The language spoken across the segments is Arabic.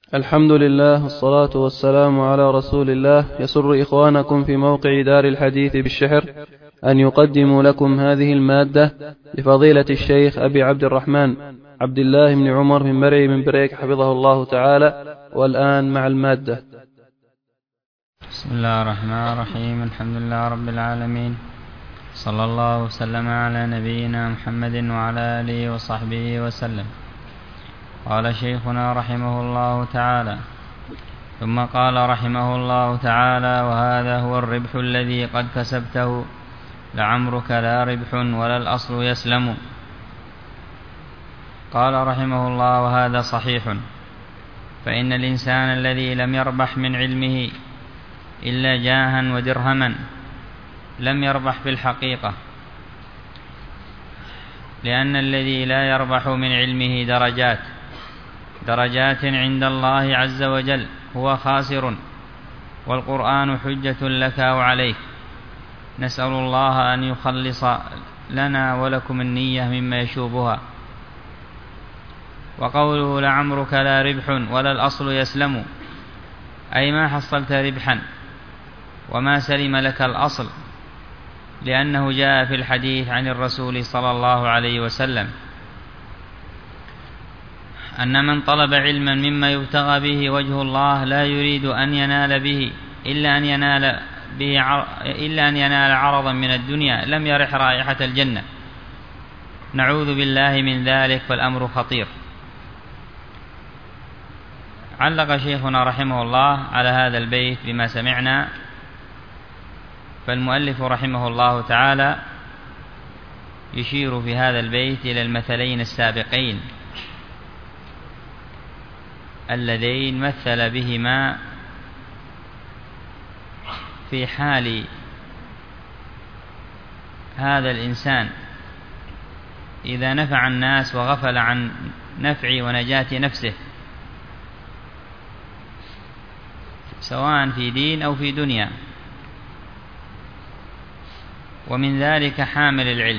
الحمد لله والصلاة والسلام على رسول الله. يسر إخوانكم في موقع دار الحديث بالشحر أن يقدموا لكم هذه المادة لفضيلة الشيخ أبي عبد الرحمن عبد الله بن عمر من مرعي من بريك حفظه الله تعالى. والآن مع المادة. بسم الله الرحمن الرحيم. الحمد لله رب العالمين، صلى الله وسلم على نبينا محمد وعلى آله وصحبه وسلم. قال شيخنا رحمه الله تعالى: ثم قال رحمه الله تعالى: وهذا هو الربح الذي قد كسبته، لعمرك لا ربح ولا الأصل يسلم. قال رحمه الله: وهذا صحيح، فإن الإنسان الذي لم يربح من علمه إلا جاها ودرهما لم يربح في الحقيقة، لأن الذي لا يربح من علمه درجات عند الله عز وجل هو خاسر، والقرآن حجة لك أو عليك. نسأل الله أن يخلص لنا ولكم النية مما يشوبها. وقوله لعمرك لا ربح ولا الأصل يسلم، أي ما حصلت ربحا وما سلم لك الأصل، لأنه جاء في الحديث عن الرسول صلى الله عليه وسلم أن من طلب علما مما يبتغى به وجه الله لا يريد أن ينال به إلا أن ينال عرضا من الدنيا لم يرح رائحة الجنة. نعوذ بالله من ذلك، فالأمر خطير. علق شيخنا رحمه الله على هذا البيت بما سمعنا، فالمؤلف رحمه الله تعالى يشير في هذا البيت إلى المثلين السابقين اللذين مثل بهما في حال هذا الإنسان إذا نفع الناس وغفل عن نفع ونجاة نفسه، سواء في دين أو في دنيا. ومن ذلك حامل العلم،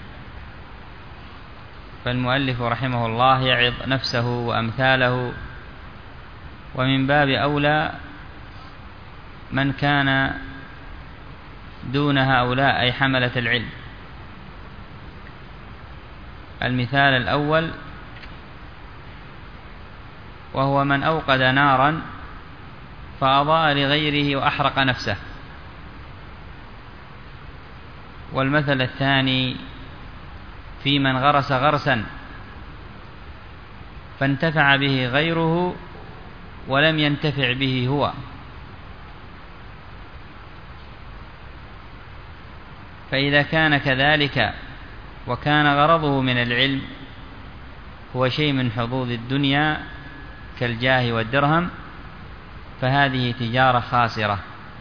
فالمؤلف رحمه الله يعظ نفسه وأمثاله، ومن باب أولى من كان دون هؤلاء أي حملة العلم. المثال الأول وهو من أوقد نارا فأضاء لغيره وأحرق نفسه. والمثل الثاني في من غرس غرسا فانتفع به غيره ولم ينتفع به هو. فإذا كان كذلك وكان غرضه من العلم هو شيء من حظوظ الدنيا كالجاه والدرهم، فهذه تجارة خاسرة.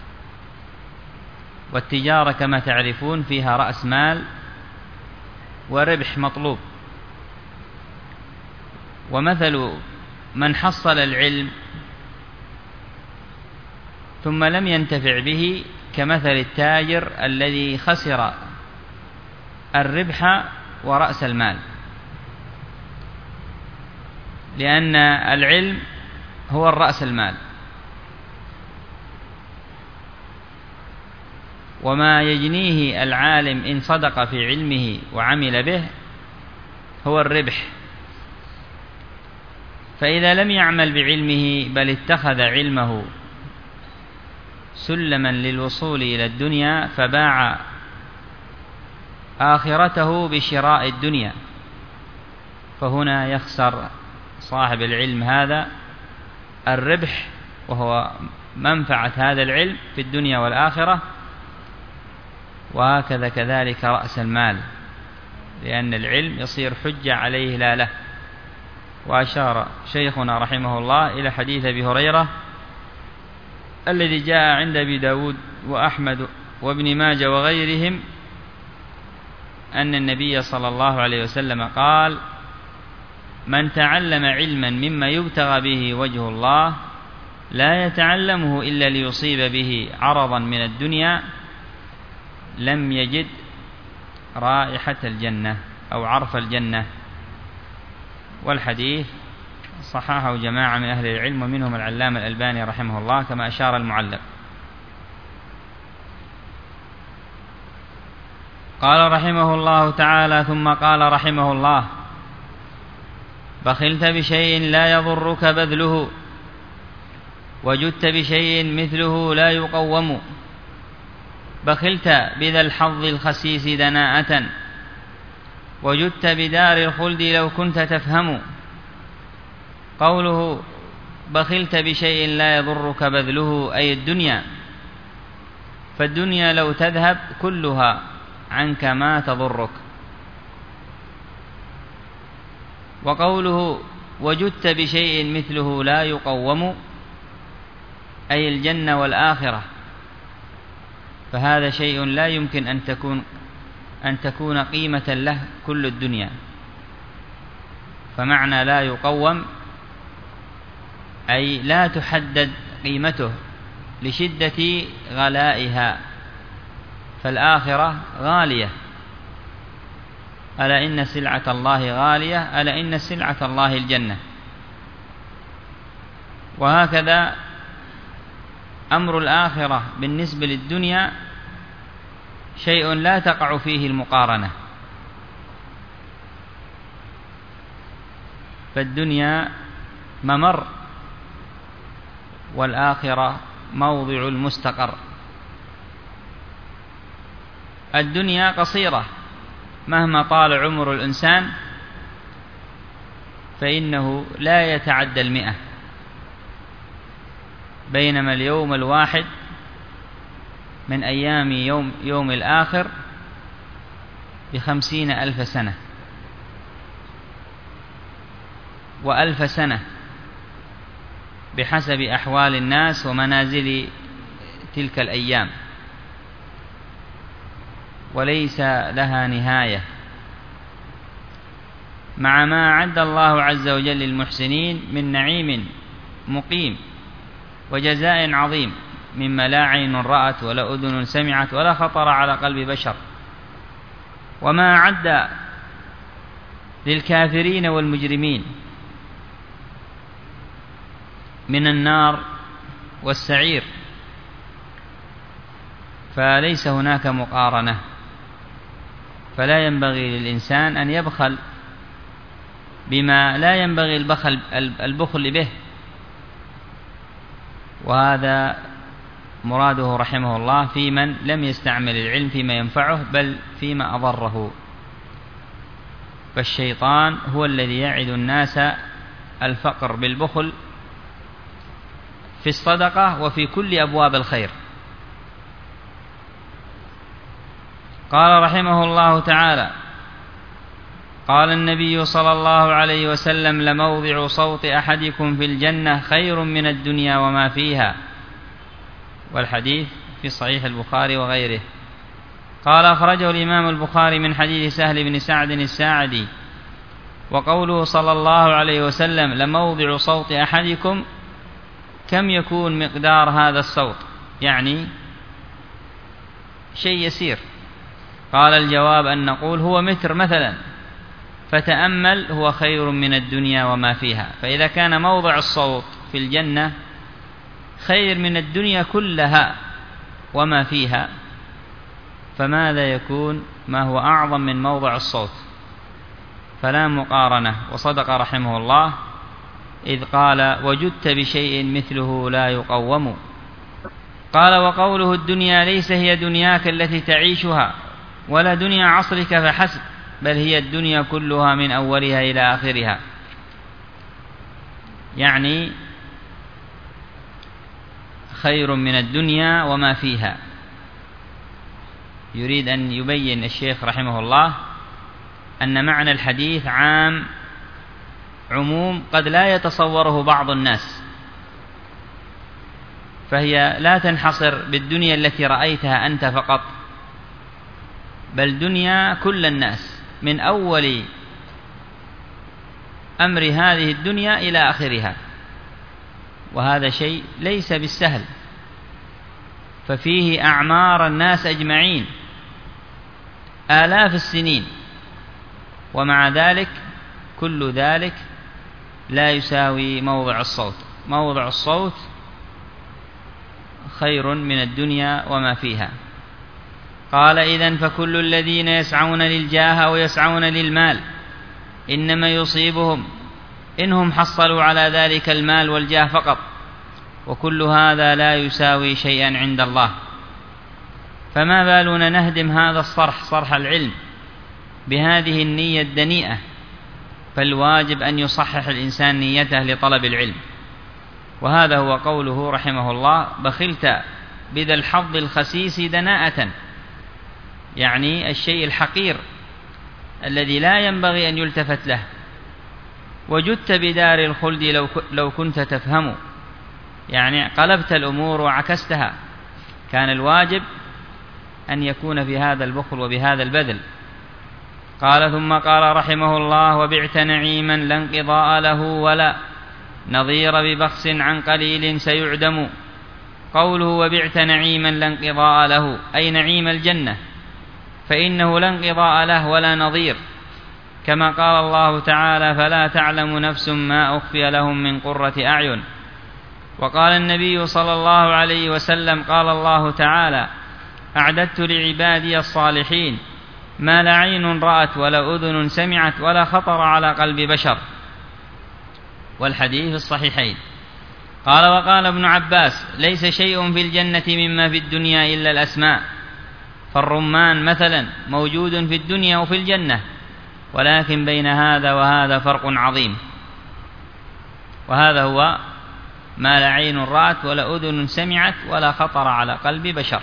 والتجارة كما تعرفون فيها رأس مال وربح مطلوب. ومثل من حصل العلم ثم لم ينتفع به كمثل التاجر الذي خسر الربح ورأس المال، لأن العلم هو الرأس المال، وما يجنيه العالم إن صدق في علمه وعمل به هو الربح. فإذا لم يعمل بعلمه بل اتخذ علمه سلما للوصول إلى الدنيا فباع آخرته بشراء الدنيا، فهنا يخسر صاحب العلم هذا الربح وهو منفعة هذا العلم في الدنيا والآخرة. وهكذا كذلك رأس المال، لأن العلم يصير حجة عليه لا له. وأشار شيخنا رحمه الله إلى حديث أبي هريرة الذي جاء عند أبي داود وأحمد وابن ماجه وغيرهم أن النبي صلى الله عليه وسلم قال: من تعلم علما مما يبتغى به وجه الله لا يتعلمه إلا ليصيب به عرضا من الدنيا لم يجد رائحة الجنة أو عرف الجنة. والحديث صححه جماعة من أهل العلم ومنهم العلامة الألباني رحمه الله كما أشار المعلق. قال رحمه الله تعالى: ثم قال رحمه الله: بخلت بشيء لا يضرك بذله، وجدت بشيء مثله لا يقوم، بخلت بذا الحظ الخسيس دناءة، وجدت بدار الخلد لو كنت تفهم. قوله بخلت بشيء لا يضرك بذله أي الدنيا، فالدنيا لو تذهب كلها عنك ما تضرك. وقوله وجدت بشيء مثله لا يقوم أي الجنة والآخرة، فهذا شيء لا يمكن أن تكون قيمة له كل الدنيا. فمعنى لا يقوم أي لا تحدد قيمته لشدة غلائها، فالآخرة غالية. ألا إن سلعة الله غالية، ألا إن سلعة الله الجنة. وهكذا أمر الآخرة بالنسبة للدنيا شيء لا تقع فيه المقارنة، فالدنيا ممر والآخرة موضع المستقر. الدنيا قصيرة مهما طال عمر الإنسان فإنه لا يتعدى 100، بينما اليوم الواحد من أيام يوم الآخر ب50,000 سنة، و1000 سنة بحسب أحوال الناس ومنازل تلك الأيام، وليس لها نهاية، مع ما أعد الله عز وجل للمحسنين من نعيم مقيم وجزاء عظيم مما لا عين رأت ولا أذن سمعت ولا خطر على قلب بشر، وما أعد للكافرين والمجرمين من النار والسعير، فليس هناك مقارنة. فلا ينبغي للإنسان أن يبخل بما لا ينبغي البخل به، وهذا مراده رحمه الله في من لم يستعمل العلم فيما ينفعه بل فيما أضره. فالشيطان هو الذي يعد الناس الفقر بالبخل في الصدقة وفي كل أبواب الخير. قال رحمه الله تعالى: قال النبي صلى الله عليه وسلم: لموضع صوت أحدكم في الجنة خير من الدنيا وما فيها. والحديث في صحيح البخاري وغيره. قال: أخرجه الإمام البخاري من حديث سهل بن سعد الساعدي. وقوله صلى الله عليه وسلم: لموضع صوت أحدكم، كم يكون مقدار هذا الصوت؟ يعني شيء يسير. قال: الجواب أن نقول هو متر مثلا، فتأمل، هو خير من الدنيا وما فيها. فإذا كان موضع الصوت في الجنة خير من الدنيا كلها وما فيها، فماذا يكون ما هو أعظم من موضع الصوت؟ فلا مقارنة. وصدق رحمه الله إذ قال: وجدت بشيء مثله لا يقوم. قال: وقوله الدنيا ليس هي دنياك التي تعيشها ولا دنيا عصرك فحسب، بل هي الدنيا كلها من أولها إلى آخرها. يعني خير من الدنيا وما فيها. يريد أن يبين الشيخ رحمه الله أن معنى الحديث عموم قد لا يتصوره بعض الناس، فهي لا تنحصر بالدنيا التي رأيتها أنت فقط، بل دنيا كل الناس من أول أمر هذه الدنيا إلى آخرها. وهذا شيء ليس بالسهل، ففيه أعمار الناس أجمعين آلاف السنين، ومع ذلك كل ذلك لا يساوي موضع الصوت. موضع الصوت خير من الدنيا وما فيها. قال: إذن فكل الذين يسعون للجاه أو يسعون للمال إنما يصيبهم إنهم حصلوا على ذلك المال والجاه فقط، وكل هذا لا يساوي شيئا عند الله. فما بالنا نهدم هذا الصرح، صرح العلم، بهذه النية الدنيئة؟ فالواجب أن يصحح الإنسان نيته لطلب العلم. وهذا هو قوله رحمه الله: بخلت بذا الحظ الخسيس دناءة، يعني الشيء الحقير الذي لا ينبغي أن يلتفت له. وجدت بدار الخلد لو كنت تفهم، يعني قلبت الأمور وعكستها. كان الواجب أن يكون في هذا البخل وبهذا البذل. قال: ثم قال رحمه الله: وبعت نعيما لا انقضاء له ولا نظير ببخس عن قليل سيعدم. قوله وبعت نعيما لا انقضاء له أي نعيم الجنة، فإنه لا انقضاء له ولا نظير، كما قال الله تعالى: فلا تعلم نفس ما أخفي لهم من قرة أعين. وقال النبي صلى الله عليه وسلم: قال الله تعالى: أعددت لعبادي الصالحين ما لا عين رأت ولا أذن سمعت ولا خطر على قلب بشر. والحديث في الصحيحين. قال: وقال ابن عباس: ليس شيء في الجنة مما في الدنيا إلا الأسماء. فالرمان مثلا موجود في الدنيا وفي الجنة، ولكن بين هذا وهذا فرق عظيم. وهذا هو ما لا عين رأت ولا أذن سمعت ولا خطر على قلب بشر.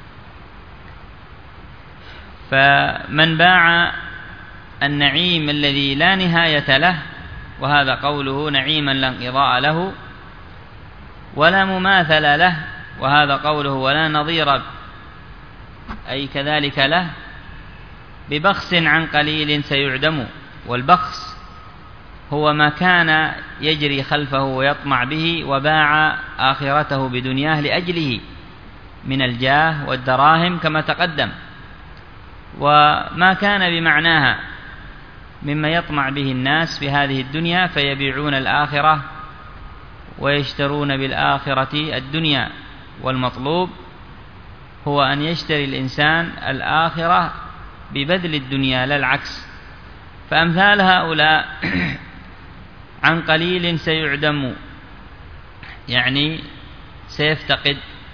فمن باع النعيم الذي لا نهاية له، وهذا قوله نعيما لا انقضاء له، ولا مماثل له، وهذا قوله ولا نظير أي كذلك له، ببخس عن قليل سيعدم. والبخس هو ما كان يجري خلفه ويطمع به، وباع آخرته بدنياه لأجله من الجاه والدراهم كما تقدم، وما كان بمعناها مما يطمع به الناس في هذه الدنيا، فيبيعون الآخرة ويشترون بالآخرة الدنيا. والمطلوب هو أن يشتري الإنسان الآخرة ببذل الدنيا لا العكس. فأمثال هؤلاء عن قليل سيعدم، يعني سيفتقد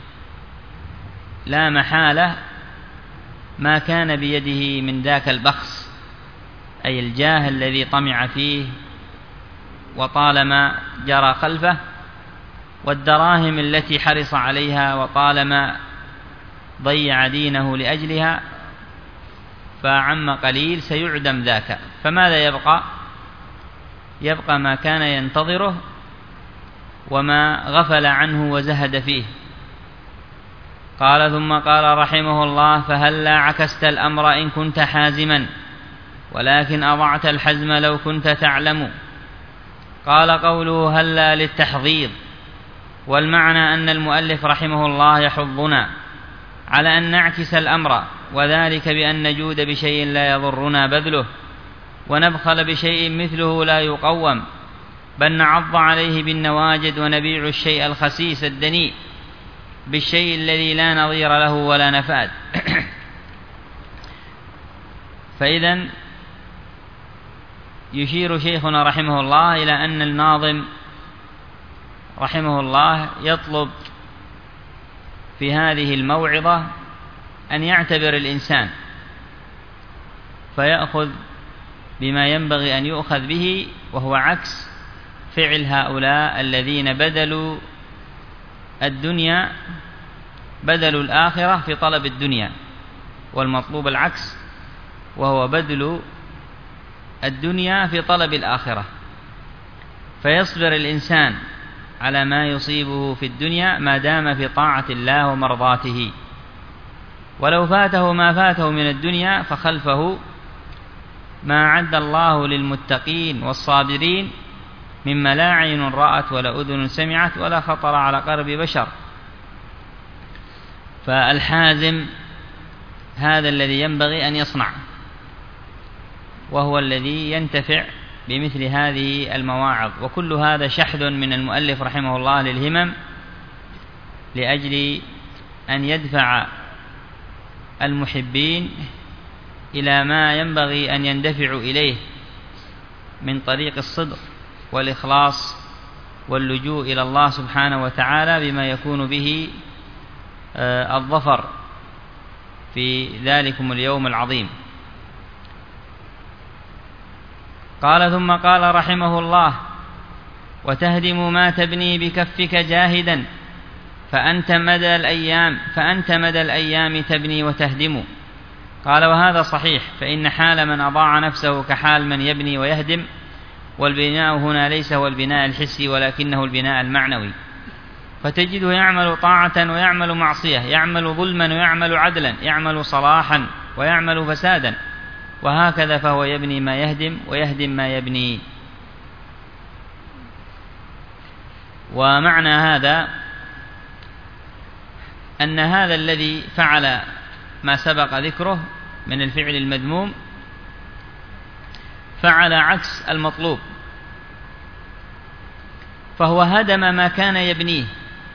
لا محالة ما كان بيده من ذاك البخس، أي الجاه الذي طمع فيه وطالما جرى خلفه، والدراهم التي حرص عليها وطالما ضيع دينه لأجلها، فعم قليل سيعدم ذاك. فماذا يبقى؟ يبقى ما كان ينتظره وما غفل عنه وزهد فيه. قال: ثم قال رحمه الله: فهلا عكست الأمر إن كنت حازما، ولكن أضعت الحزم لو كنت تعلم. قال: قوله هلا للتحضيض، والمعنى أن المؤلف رحمه الله يحضنا على أن نعكس الأمر، وذلك بأن نجود بشيء لا يضرنا بذله، ونبخل بشيء مثله لا يقوم، بل نعض عليه بالنواجد، ونبيع الشيء الخسيس الدنيء بالشيء الذي لا نظير له ولا نفاد. فإذن يشير شيخنا رحمه الله إلى أن الناظم رحمه الله يطلب في هذه الموعظة أن يعتبر الإنسان فيأخذ بما ينبغي أن يؤخذ به، وهو عكس فعل هؤلاء الذين بدلوا الدنيا، بدلوا الآخرة في طلب الدنيا، والمطلوب العكس، وهو بدل الدنيا في طلب الآخرة. فيصبر الإنسان على ما يصيبه في الدنيا ما دام في طاعة الله ومرضاته، ولو فاته ما فاته من الدنيا فخلفه ما عد الله للمتقين والصابرين مما لا عين رأت ولا أذن سمعت ولا خطر على قلب بشر. فالحازم هذا الذي ينبغي أن يصنع، وهو الذي ينتفع بمثل هذه المواعظ. وكل هذا شحذ من المؤلف رحمه الله للهمم لأجل أن يدفع المحبين إلى ما ينبغي أن يندفعوا إليه من طريق الصدق والإخلاص واللجوء إلى الله سبحانه وتعالى بما يكون به الظفر في ذلكم اليوم العظيم. قال ثم قال رحمه الله: وتهدم ما تبني بكفك جاهدا فأنت مدى الأيام تبني وتهدم. قال: وهذا صحيح، فإن حال من أضاع نفسه كحال من يبني ويهدم، والبناء هنا ليس هو البناء الحسي ولكنه البناء المعنوي، فتجده يعمل طاعة ويعمل معصية، يعمل ظلما ويعمل عدلا، يعمل صلاحا ويعمل فسادا، وهكذا فهو يبني ما يهدم ويهدم ما يبني. ومعنى هذا أن هذا الذي فعل ما سبق ذكره من الفعل المذموم فعل عكس المطلوب، فهو هدم ما كان يبنيه،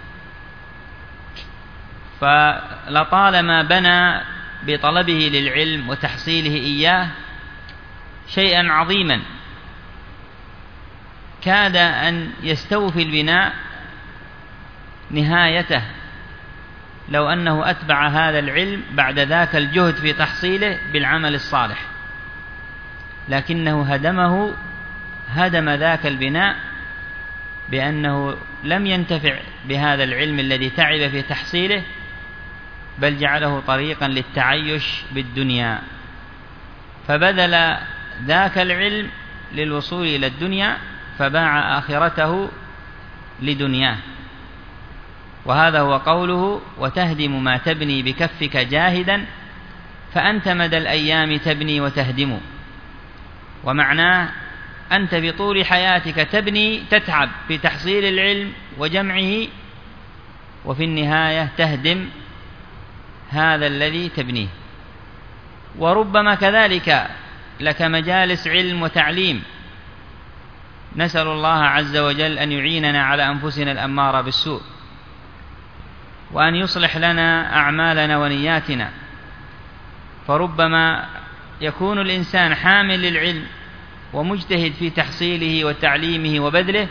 فلطالما بنى بطلبه للعلم وتحصيله إياه شيئا عظيما كاد أن يستوفي البناء نهايته لو أنه أتبع هذا العلم بعد ذاك الجهد في تحصيله بالعمل الصالح، لكنه هدم ذاك البناء بأنه لم ينتفع بهذا العلم الذي تعب في تحصيله، بل جعله طريقا للتعيش بالدنيا، فبذل ذاك العلم للوصول إلى الدنيا فباع آخرته لدنياه. وهذا هو قوله: وتهدم ما تبني بكفك جاهدا فأنت مدى الأيام تبني وتهدم. ومعناه أنت بطول حياتك تبني، تتعب في تحصيل العلم وجمعه، وفي النهاية تهدم هذا الذي تبنيه. وربما كذلك لك مجالس علم وتعليم، نسأل الله عز وجل أن يعيننا على أنفسنا الأمارة بالسوء، وأن يصلح لنا أعمالنا ونياتنا. فربما يكون الإنسان حامل للعلم ومجتهد في تحصيله وتعليمه وبذله،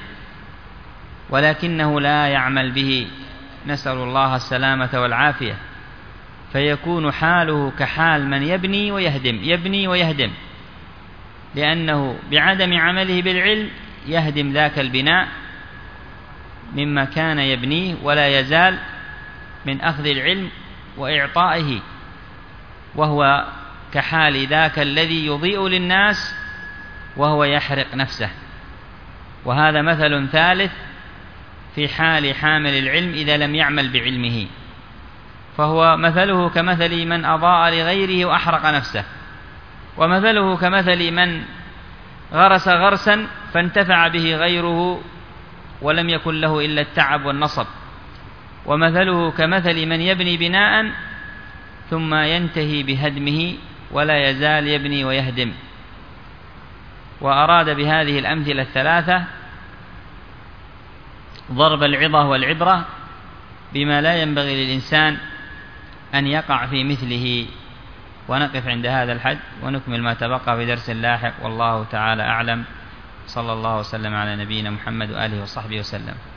ولكنه لا يعمل به، نسأل الله السلامة والعافية، فيكون حاله كحال من يبني ويهدم، لأنه بعدم عمله بالعلم يهدم ذاك البناء مما كان يبنيه، ولا يزال من أخذ العلم وإعطائه، وهو كحال ذاك الذي يضيء للناس وهو يحرق نفسه. وهذا مثل ثالث في حال حامل العلم إذا لم يعمل بعلمه، فهو مثله كمثل من أضاء لغيره وأحرق نفسه، ومثله كمثل من غرس غرسا فانتفع به غيره ولم يكن له إلا التعب والنصب، ومثله كمثل من يبني بناء ثم ينتهي بهدمه ولا يزال يبني ويهدم. وأراد بهذه الأمثلة الثلاثة ضرب العظة والعبرة بما لا ينبغي للإنسان أن يقع في مثله. ونقف عند هذا الحد ونكمل ما تبقى في درس لاحق، والله تعالى أعلم. صلى الله وسلم على نبينا محمد وآله وصحبه وسلم.